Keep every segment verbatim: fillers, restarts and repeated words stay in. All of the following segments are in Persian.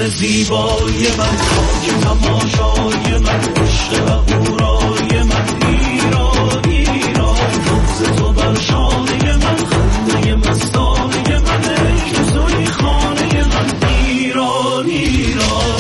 جهان زیبای من، خاک تماشای من، عشق و هورای من، ایران ایران نبض تو بر شانه من، خنده مستانه من، ای که توی خانه من، ایران ایران.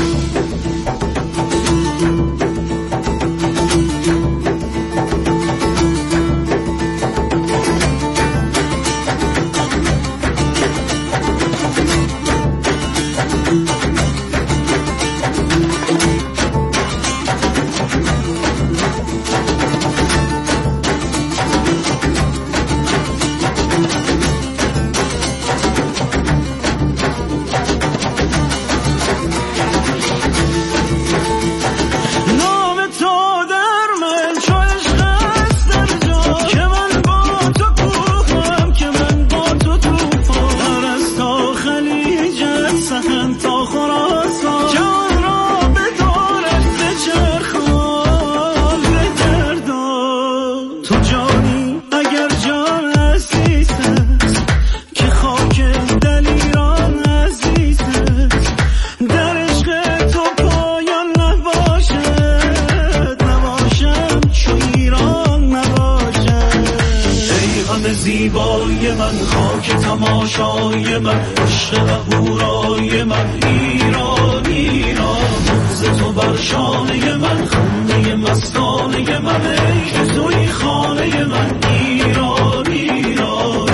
زیبای من، خاک تماشای من، عشق و هورای من، ایران ایران نبض تو بر شانه من، خنده مستانه من، ای که توی خانه من، ایران ایران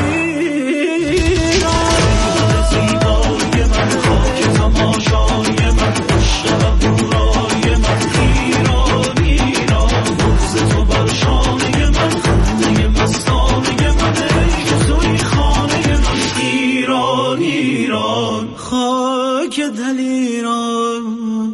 ایران زیبای من، خاک تماشای من، عشق و هورای من، ایران ایران نبض تو بر شانه من، خنده مستانه من، ایران ایران خاک دل ایران.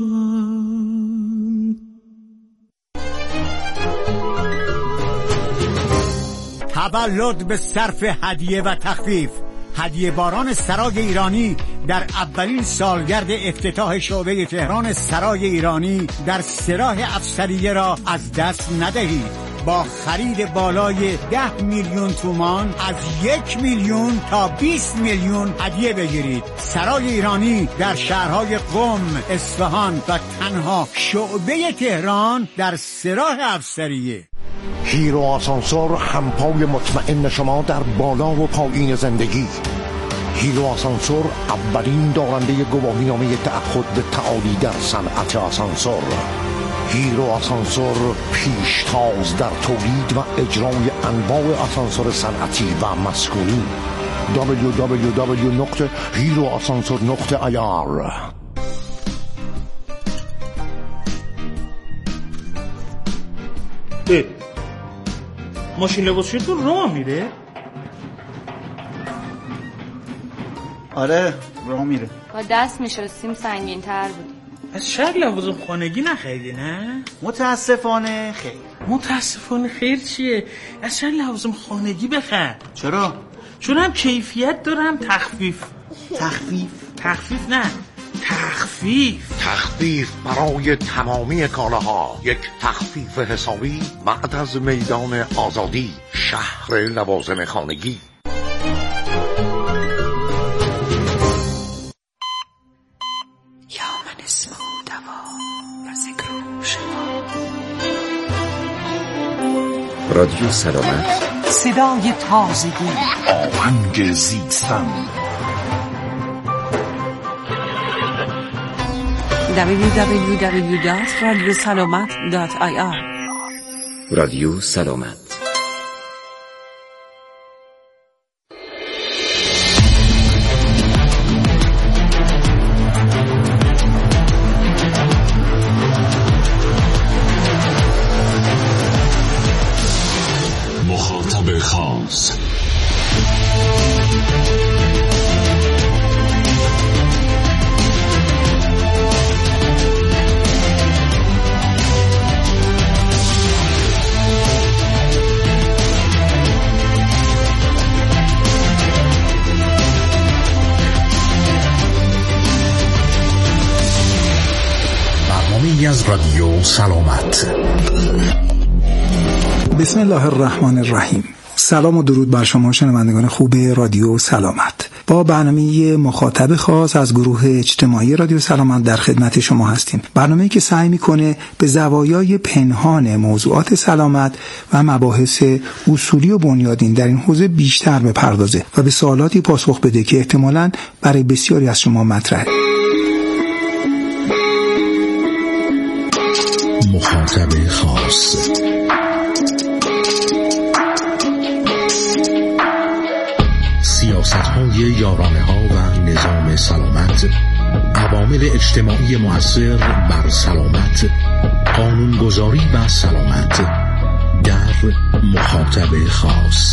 تولد به صرف هدیه و تخفیف. هدیه باران سرای ایرانی در اولین سالگرد افتتاح شعبه تهران سرای ایرانی در سراح افسریه را از دست ندهید. با خرید بالای ده میلیون تومان از یک میلیون تا بیست میلیون هدیه بگیرید. سرای ایرانی در شهرهای قم، اصفهان و تنها شعبه تهران در سراح افسریه. هیرو آسانسور، همپای مطمئن شما در بالا و پایین زندگی. هیرو آسانسور اولین دارنده گواهینامه تعهد به تعالی در صنعت آسانسور. هیرو آسانسور پیشتاز در تولید و اجرای انواع آسانسور صنعتی و مسکونی. دبلیو دبلیو دبلیو نقطه هیرو آسانسور نقطه آی آر. ماشین لباسشویی تو راه میره؟ آره راه میره. با دست میشستیم سنگین تر بود. از شاید لوازم خانگی نخریدی نه؟ متاسفانه خیر. متاسفانه خیر چیه؟ از شاید لوازم خانگی بخر. چرا؟ چون هم کیفیت دارم تخفیف. تخفیف؟ تخفیف نه تخفیف تخفیف برای تمامی کالاها. یک تخفیف حسابی بعد از میدان آزادی، شهر لوازم خانگی. رادیو سلامت، صدای تازگی، آهنگ زیستن. دبلیو دبلیو دبلیو دات رادیو سلامت دات آی آر. رادیو سلامت. مخاطب خاص. برنامه‌ای از رادیو سلامت. بسم الله الرحمن الرحیم. سلام و درود بر شما شنوندگان خوب رادیو سلامت. با برنامه مخاطب خاص از گروه اجتماعی رادیو سلامت در خدمت شما هستیم. برنامه‌ای که سعی می‌کنه به زوایای پنهان موضوعات سلامت و مباحث اصولی و بنیادین در این حوزه بیشتر بپردازه و به سوالاتی پاسخ بده که احتمالاً برای بسیاری از شما مطرحه. مخاطب خاص. سیاست‌های یارانه‌ها و نظام سلامت، عوامل اجتماعی مؤثر بر سلامت، قانونگذاری و سلامت در مخاطب خاص.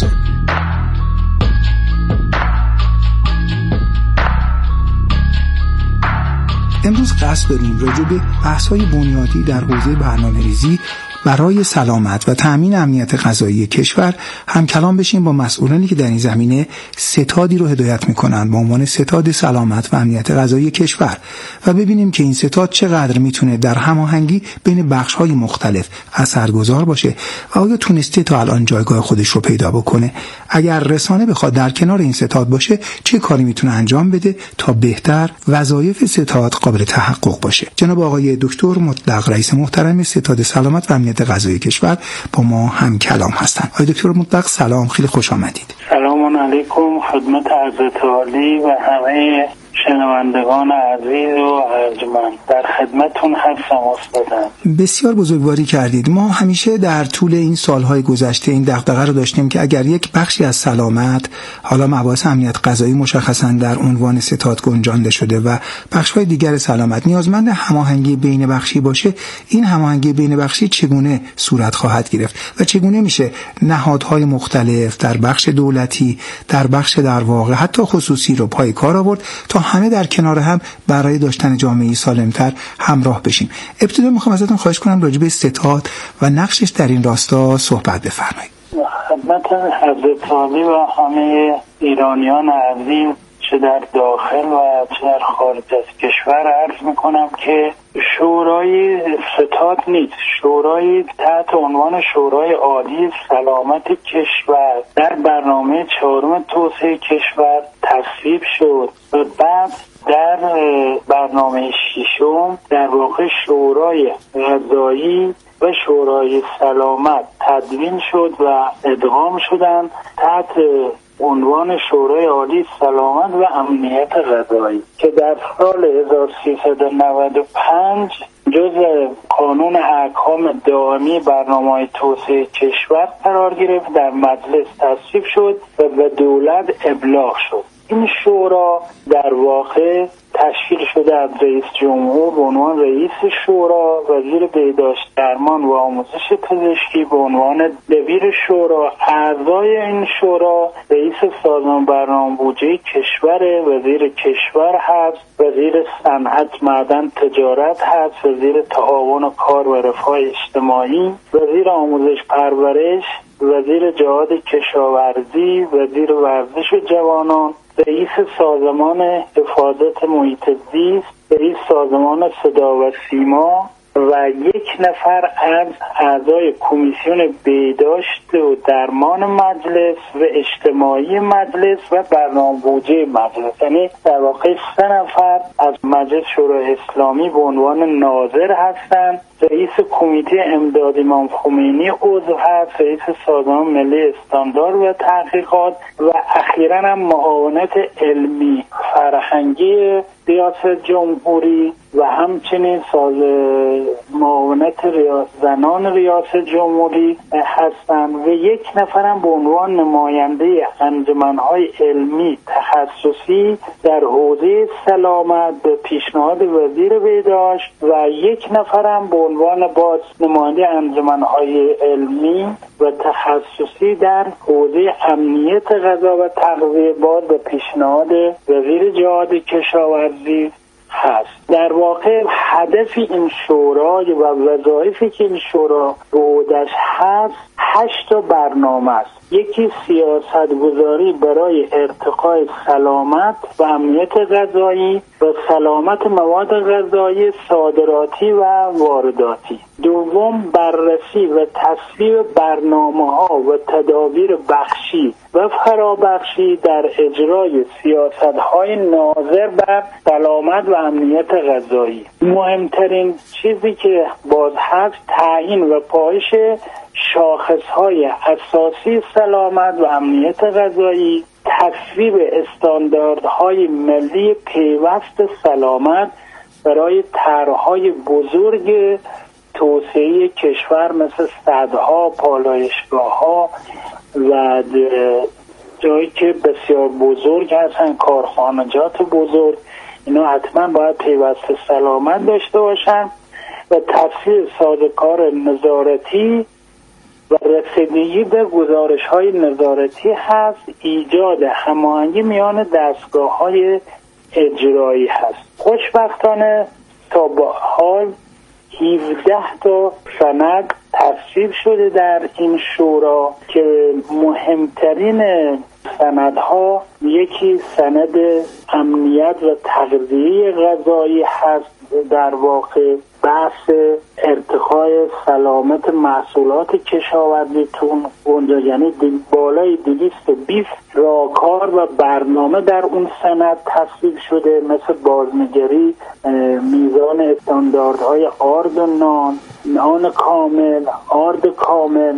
امروز قصد داریم راجع به بحث‌های بنیادی در حوزه برنامه‌ریزی برای سلامت و تأمین امنیت غذایی کشور هم کلام بشیم با مسئولانی که در این زمینه ستادی رو هدایت می‌کنند با عنوان ستاد سلامت و امنیت غذایی کشور و ببینیم که این ستاد چقدر میتونه در هماهنگی بین بخش‌های مختلف اثرگذار باشه و آیا تونسته تا الان جایگاه خودش رو پیدا بکنه. اگر رسانه بخواد در کنار این ستاد باشه چه کاری میتونه انجام بده تا بهتر وظایف ستاد قابل تحقق باشه. جناب آقای دکتر مطلق رئیس محترم ستاد سلامت و امنیت غذایی کشور با ما هم کلام هستند. آقای دکتر مطلق سلام، خیلی خوش آمدید. سلام علیکم خدمت حضرت عالی و همه شنوندگان عزیز و ارجمند. در خدمتتون هستم استادم. بسیار بزرگواری کردید. ما همیشه در طول این سالهای گذشته این دغدغه رو داشتیم که اگر یک بخشی از سلامت، حالا مباحث امنیت غذایی مشخصا در عنوان ستاد گنجانده شده و بخش‌های دیگر سلامت نیازمند هماهنگی بین بخشی باشه، این هماهنگی بین بخشی چگونه صورت خواهد گرفت و چگونه میشه نهادهای مختلف در بخش دولتی، در بخش در واقع حتی خصوصی رو پای کار آورد تا همه در کنار هم برای داشتن جامعه‌ای سالمتر همراه بشیم. ابتدا میخوام ازتون خواهش کنم راجع به ستاد و نقشش در این راستا صحبت بفرمایید. خدمت حضرت عالی و همه ایرانیان عزیز چه در داخل و چه در خارج از کشور عرض میکنم که شورای ستاد نیست، شورای تحت عنوان شورای عالی سلامت کشور در برنامه چهارم توسعه کشور تصویب شد و بعد در برنامه ششم در واقع شورای غذایی و شورای سلامت تدوین شد و ادغام شدند تحت عنوان شورای عالی سلامت و امنیت غذایی که در سال هزار و سیصد و نود و پنج جزء قانون احکام دائمی برنامه‌های توسعه کشور قرار گرفت، در مجلس تصویب شد و به دولت ابلاغ شد. این شورا در واقع تشکیل شده از رئیس جمهور به عنوان رئیس شورا، وزیر بهداشت درمان و آموزش پزشکی به عنوان دبیر شورا. اعضای این شورا رئیس سازمان برنامه بودجه کشور، وزیر کشور هست، وزیر صنعت معدن تجارت هست، وزیر تعاون و کار و رفاه اجتماعی، وزیر آموزش پرورش، وزیر جهاد کشاورزی، وزیر ورزش و جوانان، رئیس سازمان حفاظت محیط زیست، رئیس سازمان صدا و سیما و یک نفر از اعضای کمیسیون بهداشت و درمان مجلس و اجتماعی مجلس و برنامه بودجه مجلس. یعنی در واقع سه نفر از مجلس شورای اسلامی به عنوان ناظر هستند. رئیس کمیته امداد امام خمینی عضو هست، رئیس سازمان ملی استاندارد و تحقیقات و اخیراً هم معاونت علمی فرهنگی ریاست جمهوری و همچنین ساز معاونت ریاست زنان ریاست جمهوری هستند و یک نفرم به عنوان نماینده انجمن‌های علمی تخصصی در حوزه سلامت به پیشنهاد وزیر بهداشت و یک نفرم به عنوان باز نماینده انجمن‌های علمی و تخصصی در حوزه امنیت غذا و تغذیه باز به پیشنهاد وزیر جهاد کشاورزی هست. در واقع هدف این شورا و وظایفی که این شورا به عهده‌اش هست هشت تا برنامه است. یکی سیاست گذاری برای ارتقای سلامت و امنیت غذایی، و سلامت مواد غذایی صادراتی و وارداتی. دوم، بررسی و تصویب برنامه‌ها و تدابیر بخشی و فرابخشی در اجرای سیاست‌های ناظر بر سلامت و امنیت غذایی. مهمترین چیزی که باز هست تعیین و پایش شاخص‌های اساسی سلامت و امنیت غذایی، تصویب استانداردهای ملی پیوست سلامت برای طرح‌های بزرگ توسعه کشور مثل سدها، پالایشگاه‌ها و جایی که بسیار بزرگ هستن، کارخانجات بزرگ، اینا حتما باید پیوست سلامت داشته باشن و تصویب سازوکار نظارتی و رسیدگی به گزارش‌های نظارتی هست. ایجاد هماهنگی میان دستگاه‌های اجرایی هست. خوشبختانه تا به حال هفده تا سند تصویب شده در این شورا که مهمترین سندها یکی سند امنیت و تغذیه غذایی هست، در واقع بحث ارتقای سلامت محصولات کشاورزی تون اونجا، یعنی بالای دویست و بیست راهکار و برنامه در اون سند تصویب شده، مثل بازنگری، میزان استانداردهای آرد و نان، نان کامل، آرد کامل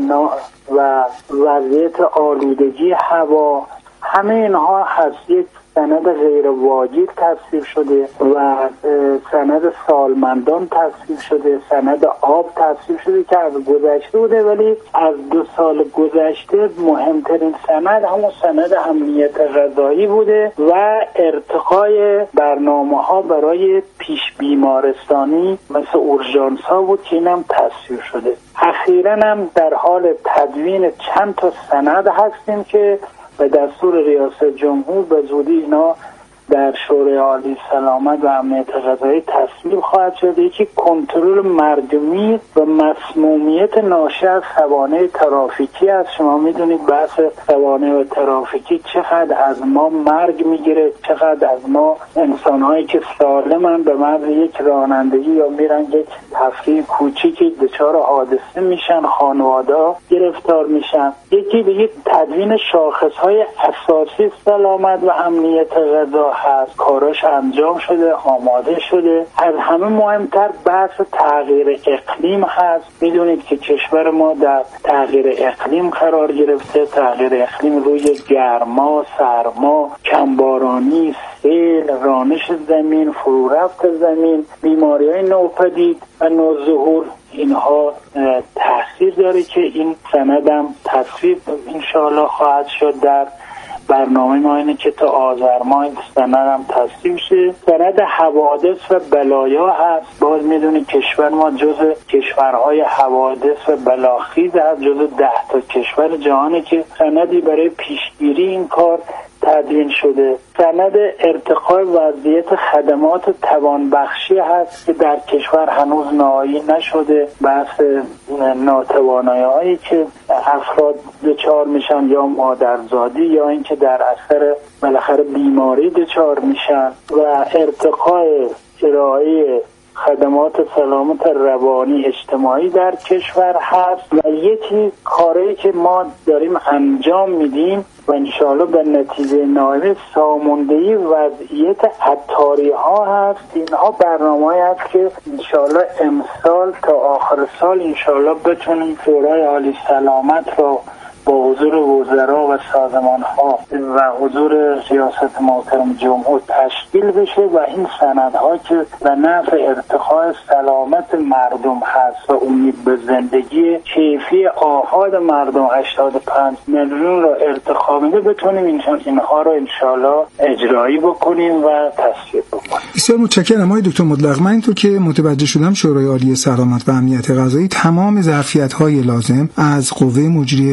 و وضعیت آلودگی هوا. همه اینها هست. یک سند غیر واجد تصویب شده و سند سالمندان تصویب شده، سند آب تصویب شده که از گذشته بوده، ولی از دو سال گذشته مهمترین سند همون سند امنیت غذایی بوده و ارتقای برنامه ها برای پیش بیمارستانی مثل اورژانس ها بود که اینم تصویب شده. اخیراً هم در حال تدوین چند تا سند هستیم که به دستور ریاست جمهور به زودی اینا در شورای عالی سلامت و امنیت غذایی تصویب خواهد شد. یکی کنترل مردمی و مسمومیت ناشی از سوانح ترافیکی است. شما میدونید بحث سوانح و ترافیکی چقدر از ما مرگ میگیره، چقدر از ما انسانهایی که سالمن به محض یک رانندگی یا میرن یک تفریح کوچیکی دچار حادثه میشن، خانواده گرفتار میشن. یکی دیگه تدوین شاخصهای اساسی سلامت و امنیت غذا هست، کاراش انجام شده، آماده شده. از همه مهمتر بحث تغییر اقلیم هست. میدونید که کشور ما در تغییر اقلیم قرار گرفته. تغییر اقلیم روی گرما، سرما، کمبارانی، سیل، رانش زمین، فرو رفت زمین، بیماری‌های نوپدید و نوظهور، اینها تاثیر داره که این سندم تصویب انشاءالله خواهد شد. در برنامه ما اینه که تا آذر ماه این سند هم تصویب شه. سند حوادث و بلایا هست. باز میدونی کشور ما جز کشورهای حوادث و بلاخیز هست، جز ده تا کشور جهانه که سندی برای پیشگیری این کار تدوین شده. سند ارتقای وضعیت خدمات توانبخشی هست که در کشور هنوز نهایی نشده. بحث ناتوانایی هایی که افراد دچار میشن، یا مادرزادی یا اینکه در اثر بالاخره بیماری دچار میشن، و ارتقای ارائه خدمات سلامت روانی اجتماعی در کشور هست. و یکی کاری که ما داریم انجام میدیم و انشاءالله به نتیجه نایب ساماندهی وضعیت عطاری ها هست. اینها برنامه هست که انشاءالله امسال تا آخر سال انشاءالله بتونیم شورای عالی سلامت رو با حضور وزرا و سازمان ها و حضور ریاست محترم جمهور تشکیل بشه و این سندها که به نفع ارتقاء سلامت مردم هست و امید به زندگی کیفی آحاد مردم هشتاد و پنج میلیون رو ارتقا میده، بتونیم اینجان اینها رو انشالله اجرایی بکنیم و تصویب بکنیم. بسیار متشکرم آقای دکتر مطلق. من اینطور که متوجه شدم شورای عالی سلامت و امنیت غذایی تمام ظرفیت‌های لازم از قوه مجریه و قوه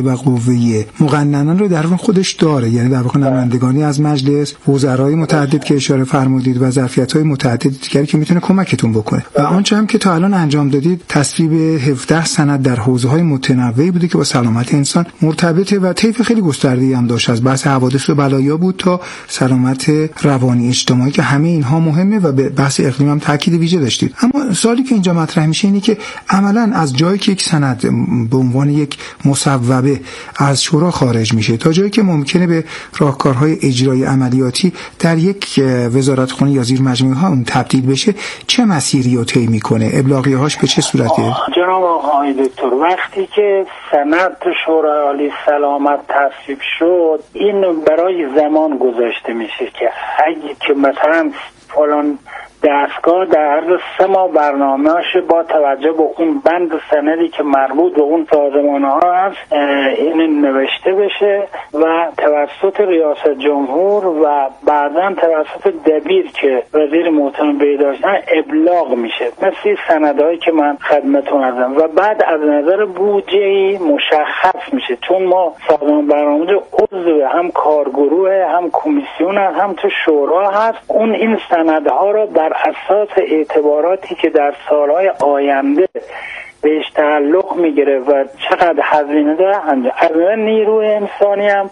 قوه مقننه رو در واقع خودش داره، یعنی در واقع نمایندگانی از مجلس، وزرای متعدد که اشاره فرمودید و ظرفیت‌های متعدد دیگری که میتونه کمکتون بکنه. و آنچه هم که تا الان انجام دادید تصویب هفده سند در حوزه‌های متنوعی بوده که با سلامت انسان مرتبطه و طیف خیلی گسترده‌ای هم داشت، از بحث حوادث و بلایا بود تا سلامت روانی اجتماعی که همه اینها مهمه و به بحث اقلیم هم تاکید ویژه داشتید. اما سوالی که اینجا مطرح میشه اینه که عملاً از جایی که یک سند به عنوان یک مصوبه از شورا خارج میشه تا جایی که ممکنه به راهکارهای اجرایی عملیاتی در یک وزارتخانه یا زیر مجموعه ها اون تبدیل بشه، چه مسیری رو طی میکنه؟ ابلاغیه‌هاش به چه صورته؟ جناب آقای دکتر، وقتی که سند شورای عالی سلامت تصویب شد، این برای زمان گذاشته میشه که اگه که مثلا فلان دستگاه در عرض سه ماه برنامه‌اش با توجه به اون بند سندی که مربوط به اون سازمان‌ها هست این نوشته بشه و توسط ریاست جمهور و بعداً توسط دبیر که وزیر محترم بهداشتن ابلاغ میشه، مثل سندهایی که من خدمتتون عرضم، و بعد از نظر بودجه‌ای مشخص میشه، چون ما سازمان برنامه عضو هم کارگروه هم کمیسیون هم تو شورا هست، اون این سندها رو بر اساس اعتباراتی که در سالهای آینده بهش تعلق میگیره و چقدر هزینه داره از نیروی انسانی هم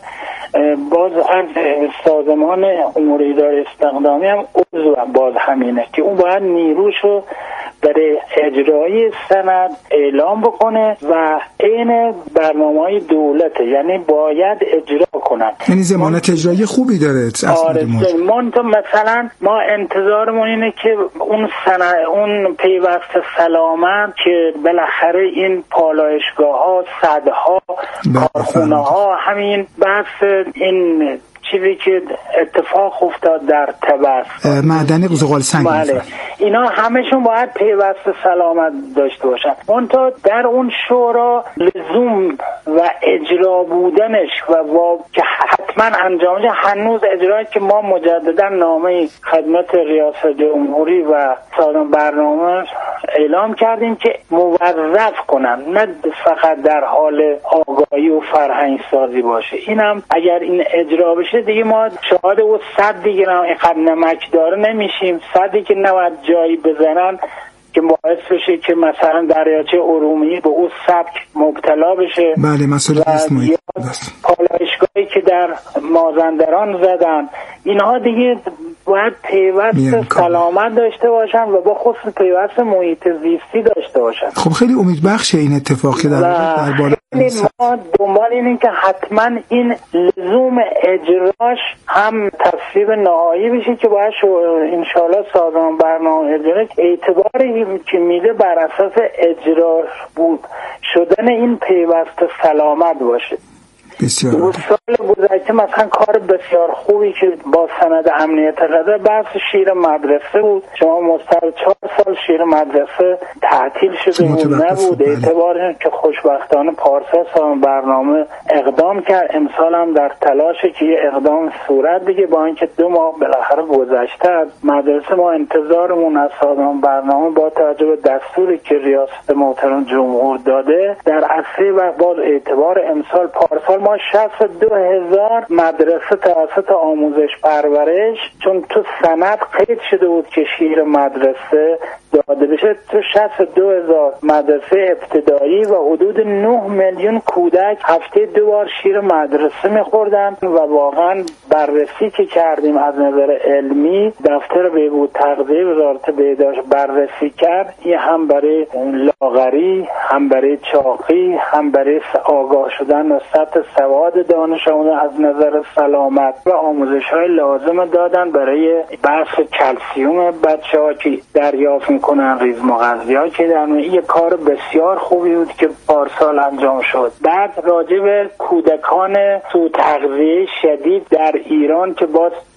باز از سازمان امور اداره استخدامی هم عضو باز همینه که اون باید نیروشو برای اجرای سند اعلام بکنه و این برنامه‌های دولته، یعنی باید اجرا کنن، یعنی ضمانت اجرایی خوبی داره. آره من تو مثلا ما انتظارمون اینه که اون سند اون پیوست سلامت که بالاخره این پالایشگاه‌ها، سدها، کارخونه‌ها، همین بحث این چیزی که اتفاق افتاد در طبس معدن زغال سنگ، بله، اینا همشون باید پیوست سلامت داشته باشن. منتها در اون شورا لزوم و اجرا بودنش و با که حتما انجام شه هنوز اجرایی که ما مجددا نامه خدمت ریاست جمهوری و سازمان برنامه اعلام کردیم که موظف کنن، نه فقط در حال آگاهی و فرهنگ سازی باشه. اینم اگر این اجرا بشه دیگه ما شاهد و صد دیگه اینقدر نمک داره نمیشیم، صدی که نباید جایی بزنن که باعث بشه که مثلا دریاچه ارومیه به اون سبک مبتلا بشه. بله، مسئله اسمایی پالایشگاهی که در مازندران زدن، اینها دیگه باید پیوست سلامت داشته باشن و با خصوص پیوست محیط زیستی داشته باشن. خب خیلی امیدبخشه این اتفاق که در در بالا ما دنبال اینیم که حتما این لزوم اجراش هم تصویب نهایی بشه که باید انشاءالله سازمان برنامه اجرا اعتباری که میده بر اساس اجرا بود شدن این پیوست سلامت باشه. بسیار دو سال گذشته مثلا کار بسیار خوبی که با سند امنیت غذا بحث شیر مدرسه بود، شما مستقل چهار سال شیر مدرسه تعطیل شده بود نبود، اعتبار که خوشبختانه پارسال سازمان برنامه اقدام کرد، امسال هم در تلاشه که یه اقدام صورت دیگه با اینکه دو ماه بالاخره گذشته از مدرسه. ما انتظارمون از سازمان برنامه با توجه به دستوری که ریاست محترم جمهور داده در اصل و باز اعتبار امسال پارسال ما شصت و دو هزار مدرسه توسط آموزش پرورش، چون تو سند قید شده بود که شیر مدرسه داده بشه، تو شصت و دو هزار مدرسه ابتدایی و حدود نه میلیون کودک هفته دو بار شیر مدرسه میخوردن و واقعا بررسی که کردیم از نظر علمی دفتر بهبود تغذیه وزارت بهداشت بررسی کرد، این هم برای لاغری، هم برای چاقی، هم برای آگاه شدن و سطح سواد دانش آموزان از نظر سلامت و آموزش های لازم دادن برای بحث کلسیوم بچه ها که دریافت میکنن، ریز مغذی که در این کار بسیار خوبی بود که پارسال انجام شد. بعد راجع به کودکان سوء تغذیه شدید در ایران که باز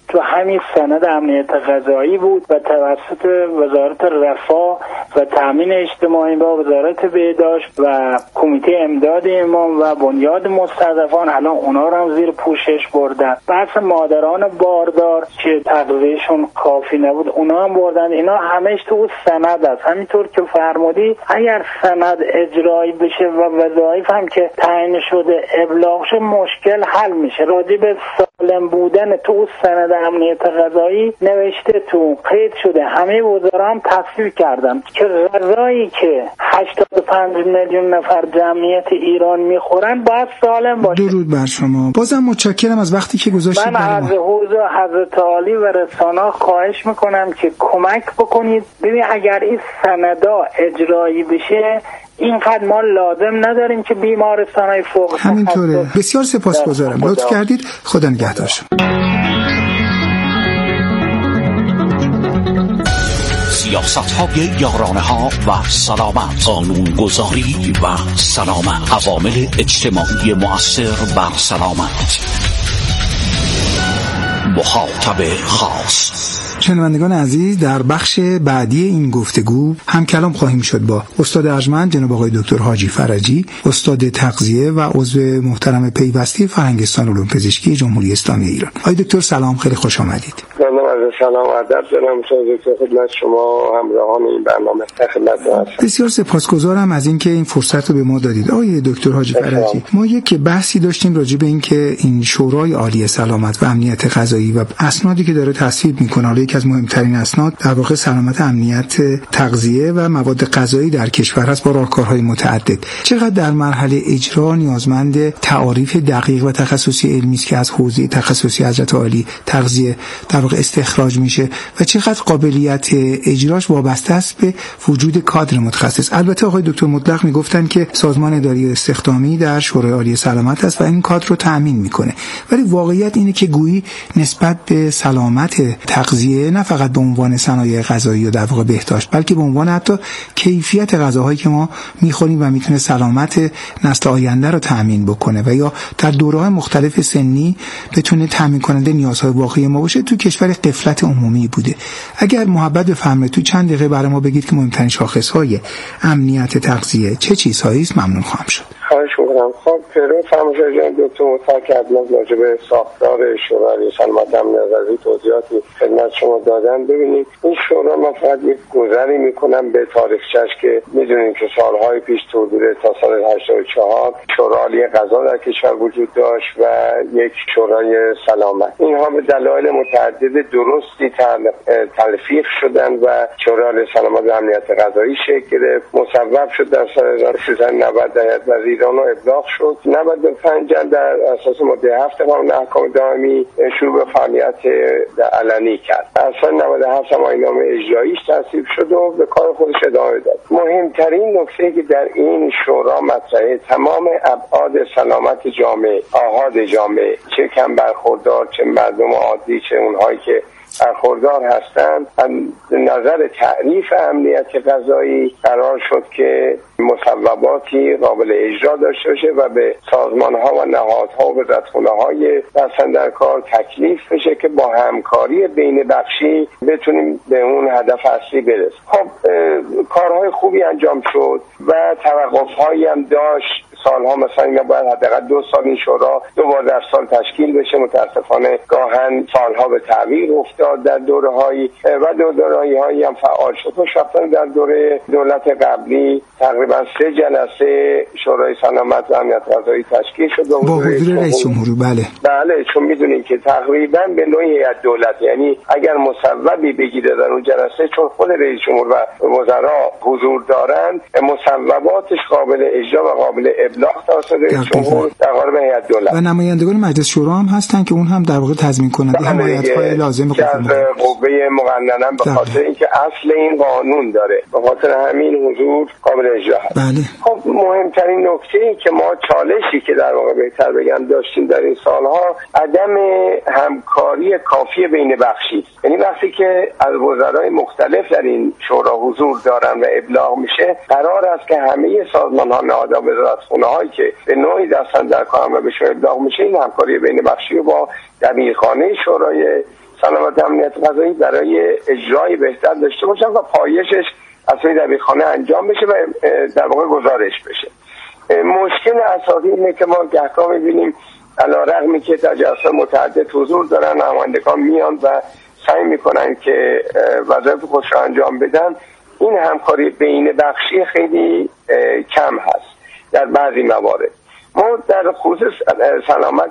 تو همین سند امنیت غذایی بود و توسط وزارت رفاه و تامین اجتماعی با وزارت بهداشت و کمیته امداد امام و بنیاد مستضعفان الان اونا رو هم زیر پوشش بردن. بحث مادران باردار که تغذیهشون کافی نبود اونا هم بردن. اینا همش تو سند است. همینطور که فرمودی اگر سند اجرایی بشه و وظایف هم که تعیین شده ابلاغ شه مشکل حل میشه. راجع به سالم بودن تو سند امنیت غذایی نوشته تو قید شده همه وزرا هم تصویب کردن که غذایی که هشتاد و پنج میلیون نفر جمعیت ایران میخورن باید سالم باشه. درود بر شما. بازم متشکرم از وقتی که گذاشتید. من از حوزه حضرت عالی و رسانه‌ها خواهش میکنم که کمک بکنید. ببین اگر این سندا اجرایی بشه اینقدر ما لازم نداریم که بیمارستان‌های فوق همینطوره. بسیار سپاسگزارم لطف کردید. خدا نگهدار. سیاست‌های یارانه‌ها و سلامت، قانون‌گذاری و سلامت، عوامل اجتماعی مؤثر بر سلامت، مخاطب خاص. شنوندگان عزیز، در بخش بعدی این گفتگو هم کلام خواهیم شد با استاد ارجمند جناب آقای دکتر حاجی فرجی، استاد تغذیه و عضو محترم پیوسته فرهنگستان علوم پزشکی جمهوری اسلامی ایران. آقای دکتر سلام، خیلی خوش آمدید. ممنون از سلام و ادب دارم دکتر، خدمت شما همراهان این برنامه خدمت هستم. بسیار سپاسگزارم از اینکه این فرصت رو به ما دادید. آقای دکتر حاجی فرجی، ما یک بحثی داشتیم راجع به اینکه این شورای عالی سلامت و امنیت غذایی و اسنادی که داره تصویب میکنه، حالا یکی از مهمترین اسناد در واقع سلامت امنیت تغذیه و مواد غذایی در کشور هست با راهکارهای متعدد. چقدر در مرحله اجرا نیازمند تعاریف دقیق و تخصصی علمی است که از حوزه تخصصی حضرت عالی تغذیه در واقع استخراج میشه و چقدر قابلیت اجراش وابسته است به وجود کادر متخصص. البته آقای دکتر مطلق میگفتن که سازمان اداری استخدامی در شورای عالی سلامت است و این کادر رو تأمین میکنه، ولی واقعیت اینه که گویی نسبت به سلامت تغذیه نه فقط به عنوان صنایع غذایی و در واقع بهداشت، بلکه به عنوان حتی کیفیت غذاهایی که ما میخوریم و میتونه سلامت نسل آینده رو تأمین بکنه و یا در دوره‌های مختلف سنی بتونه تأمین کننده نیازهای واقعی ما باشه، تو کشور غفلت عمومی بوده. اگر محبت بفرمایید تو چند دقیقه برای ما بگید که مهمترین شاخص‌های امنیت تغذیه چه چیزهایی است، ممنون خواهم شد. خواهش می‌کنم. خب پیرو فرمایشات جناب دکتر مطلق از راجع به ساختار شورای سلامت امنیت غذایی توضیحاتی خدمت شما دادن. ببینید این شورا، من فقط یک گذری میکنم به تاریخچه‌اش که میدونیم که سالهای پیش تو بوده تا سال هشتاد و چهار شورای عالی غذا در کشور وجود داشت و یک شورای سلامت. اینها به دلایل متعدد درستی تلفیق شدن و شورای عالی سلامت و امنیت غذایی شکل گرفت. مصوب شد در سال هزار و سیصد و نود در هیئت وزیران و ابلاغ شد. نود و پنج در اساس ماده هفت قانون احکام دائمی شروع به فعالیت علنی کرد. از سال نود و هفت هم آیین‌نامه اجراییش تصویب شد و به کار خودش ادامه داد. مهمترین نکته که در این شورا مطرحه تمام ابعاد سلامت جامعه، آحاد جامعه، چه کم برخوردار، چه مردم عادی، چه اونهایی که برخوردار هستند، از نظر تعریف امنیت غذایی قرار شد که مصوباتی قابل اجرا داشته باشه و به سازمان‌ها و نهادها و وزارتخونه‌های دستن در کار تکلیف بشه که با همکاری بین بخشی بتونیم به اون هدف اصلی برسیم. خب کارهای خوبی انجام شد و توقف‌هایی هم داشت. سالها مثلا اینا باید حداقل دو سال این شورا دو بار در سال تشکیل بشه. متاسفانه گاهن سالها به تعویق افتاد در دوره‌هایی و دو دوره‌هایی هم فعال شد. خوشبختانه در دوره دولت قبلی تقریبا سه جلسه شورای سلامت و امنیت غذایی تشکیل شد با حضور رئیس جمهور. بله بله، چون میدونین که تقریبا به نوعی هیئت دولت، یعنی اگر مصوبی بگیره در اون جلسه، چون خود رئیس جمهور و وزرا حضور دارن، مصوباتش قابل اجرا و قابل ابلاغ توسط رئیس جمهور در قالب هیئت دولت و نمایندگان مجلس شورا هم هستن که اون هم در واقع تضمین کننده حمایت‌های لازم قوه مقننه به خاطر اینکه اصل این قانون داره، به خاطر همین حضور قابل اجرا هست. بله. خب مهمترین نکته‌ای که ما چالشی که در واقع بهتر بگم داشتیم در این سالها عدم همکاری کافی بین بخشی، یعنی وقتی که از وزرای مختلف در این شورا حضور دارن و ابلاغ میشه، قرار است که همه سازمان‌ها، نهادها، وزارتخونه‌هایی که به نوعی دستن در کار و به شورا ابلاغ میشه، این همکاری بین بخشی رو با دبیرخانه شورای سلامت امنیت غذایی برای اجرای بهتر داشته باشن و پایشش از توی دبیرخانه انجام بشه و در واقع گزارش بشه. مشکل اساسی اینه که ما گهگاه می‌بینیم علی‌رغم که تجسس متعدد حضور دارن، نمایندگان میان و سعی میکنن که وظایف خودش رو انجام بدن، این همکاری بین بخشی خیلی کم هست در بعضی موارد. ما در خصوص سلامت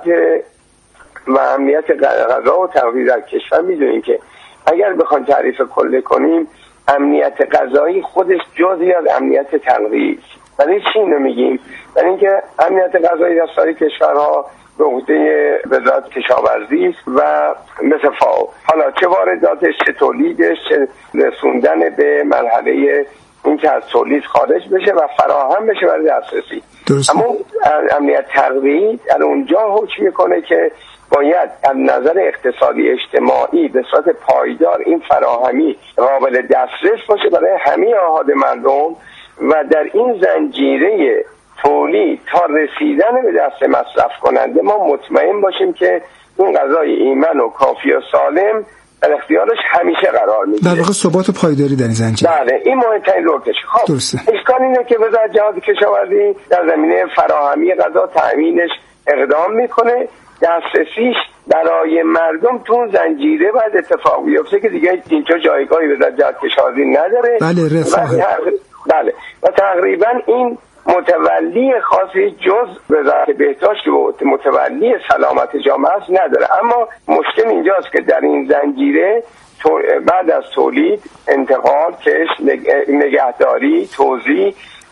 و امنیت غذا و تغذیه در کشور میدونیم که اگر بخوایم تعریف کلی کنیم، امنیت غذایی خودش جزئی از امنیت تغذیه است. برای چی اینو میگیم؟ برای اینکه امنیت غذایی در سایر کشورها به عهده وزارت کشاورزی است و مثل فاو، حالا چه وارداتش، چه تولیدش، چه رسوندن به مرحله این که از تولید خارج بشه و فراهم بشه برای دسترسی. اما امنیت تغذیه‌ای در اونجا حکم میکنه که باید از نظر اقتصادی اجتماعی به صورت پایدار این فراهمی قابل دسترس باشه برای همه احاد مردم و در این زنجیره تولید تا رسیدن به دست مصرف کننده ما مطمئن باشیم که این غذای ایمن و کافی و سالم در اختیارش همیشه قرار میگیره. در واقع ثبات پایداری در این زنجیره. بله، این مهمترین رکنش. خب درسته. اشکال اینه که وزارت جهاد کشاورزی در زمینه فراهمی غذا تامینش اقدام میکنه، دسترسیش برای مردم تو زنجیره باید اتفاق بیفته که دیگه اینجا جایگاهی وزارت جهاد کشاورزی نداره. بله رفاه. بله و تقریبا این متولی خاصی جز وزارت بهداشت که متولی سلامت جامعه است نداره. اما مشکل اینجاست که در این زنجیره بعد از تولید، انتقال، کشت، نگهداری، توزیع،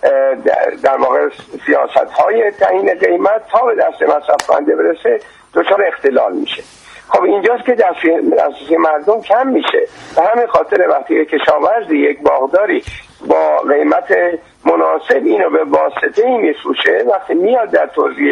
در واقع سیاست‌های تعیین قیمت تا به دست مصرف کننده برسه دچار اختلال میشه. خب اینجاست که دسترسی مردم کم میشه. به همین خاطر وقتی کشاورزی یک باغداری با قیمت مناسب اینو به واسطه این میفروشه، وقتی میاد در توزیع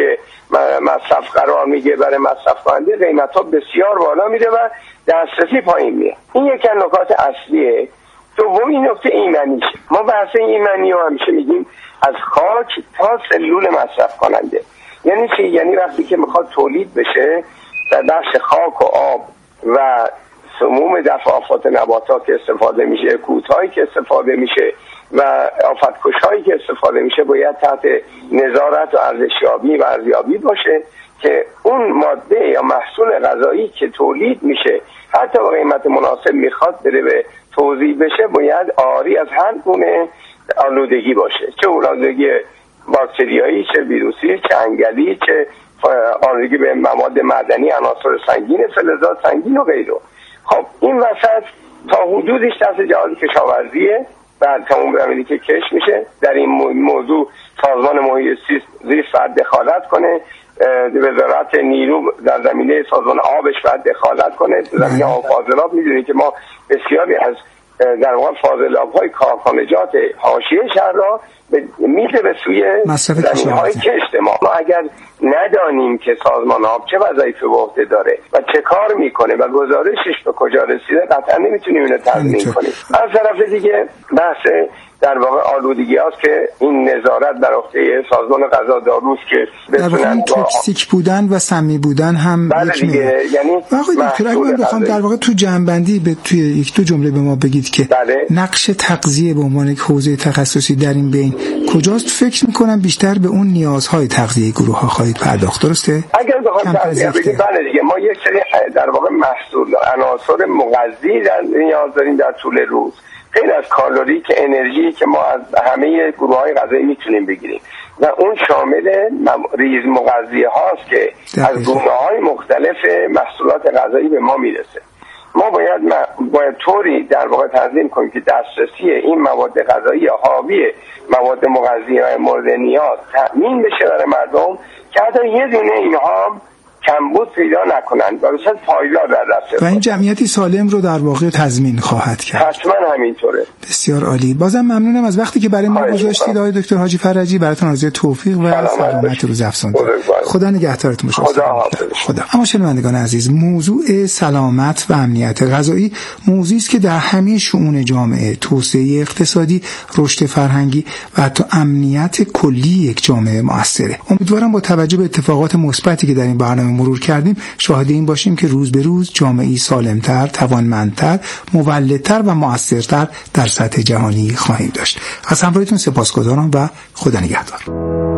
مصرف قرار میگه برای مصرف کننده، قیمت ها بسیار بالا میره و دسترسی پایین میاد. این یکی از نکات اصلیه. دوم این نکته ایمنیشه. ما بحث ایمنی رو همیشه میگیم از خاک تا سلول مصرف کننده. یعنی چی؟ یعنی وقتی که میخواد تولید بشه در بخش خاک و آب و سموم دفع آفات نباتات که استفاده میشه، کودهایی که استفاده میشه و آفتکش‌هایی که استفاده میشه باید تحت نظارت و ارزشیابی و ارزیابی باشه که اون ماده یا محصول غذایی که تولید میشه حتی با قیمت مناسب میخواد بره به توزیع بشه باید عاری از هر گونه آلودگی باشه، چه آلودگی باکتریایی، چه ویروسی، چه انگلی، چه آلودگی به مواد معدنی، عناصر سنگین، فلزات سنگین و غیره. خب این وسط تا حدودش دست جهاد کشاورزیه و تمام زمینی که کش میشه. در این موضوع سازمان محیط زیست باید دخالت کنه، وزارت نیرو در زمینه سازمان آبش باید دخالت کنه. در زمینه آب فاضلاب میدونید که ما بسیاری از در واقع فاضلاب‌های کارخانجات حاشیه شهر را میده به سوی زمین‌های کشت ما. ما اگر ندانیم که سازمان آب چه وظایفی به عهده داره و چه کار میکنه و گزارشش به کجا رسیده، قطعا نمیتونیم اینو تضمین کنیم. از طرف دیگه بحث در واقع آلودگی هاست که این نظارت در عهده سازمان غذا داروست که بتونن با توکسیک بودن و سمی بودن هم بله یک دیگه. یعنی آقای دکتر اگه من بخوام در واقع تو جنبندی به توی یک دو جمله به ما بگید که بله. نقش تغذیه به عنوان یک حوزه تخصصی در این بین کجاست؟ فکر میکنم بیشتر به اون نیازهای تغذیه گروه ها خواهید پرداخت، درسته؟ اگر بخوام تغذیه بگیم بله دیگه، ما یک سری در واقع محصول عناصر مغذی در نیاز داریم در طول روز، غیر از کالری که انرژی که ما از همه گروه‌های غذایی میتونیم بگیریم و اون شامل ریز مغذیه هاست که از گونه‌های مختلف محصولات غذایی به ما میرسه. ما باید باید طوری در واقع تنظیم کنیم که دسترسی این مواد غذایی حاوی مواد مغذی مورد نیاز تأمین بشه برای مردم که حتی یه دونه اینها کمبود پیدا نکنند و بسیار پایدار در دست و این جمعیتی سالم رو در واقع تضمین خواهد کرد. حتما همینطوره. بسیار عالی. بازم ممنونم از وقتی که برای ما گذاشتید آقای دکتر حاجی فرجی. براتون آرزوی توفیق و سلامت روز افزون. خدا نگهدارتون باشه. خدا حافظ. خدا. اما شنوندگان عزیز، موضوع سلامت و امنیت غذایی موضوعی است که در همه شؤون جامعه، توسعه اقتصادی، رشد فرهنگی و حتی امنیت کلی یک جامعه موثره. امیدوارم با توجه به اتفاقات مثبتی که در این برنامه مرور کردیم شاهد این باشیم که روز به روز جامعه‌ای سالمتر، توانمندتر، مولدتر و مؤثرتر در سطح جهانی خواهیم داشت. از همراهیتون سپاسگزارم و خدا نگهدار.